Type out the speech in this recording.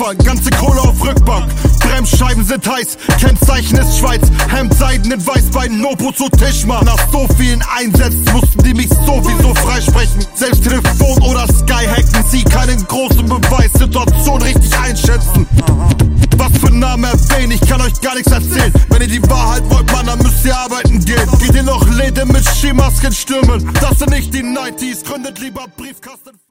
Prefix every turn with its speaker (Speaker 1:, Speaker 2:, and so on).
Speaker 1: Durchfall, ganze Kohle auf Rückbank. Bremsscheiben sind heiß, Kennzeichen ist Schweiz. Hemd seiden in Weißbein, Nopo zu Tischmann. Nach so vielen Einsätzen mussten die mich sowieso freisprechen. Selbst Telefon oder Sky hacken, sie keinen großen Beweis, Situation richtig einschätzen. Was für Namen erwähnen, ich kann euch gar nichts erzählen. Wenn ihr die Wahrheit wollt, Mann, dann müsst ihr arbeiten gehen. Geht ihr noch Läden mit Skimasken stürmen? Das sind nicht die 90s, gründet lieber Briefkasten.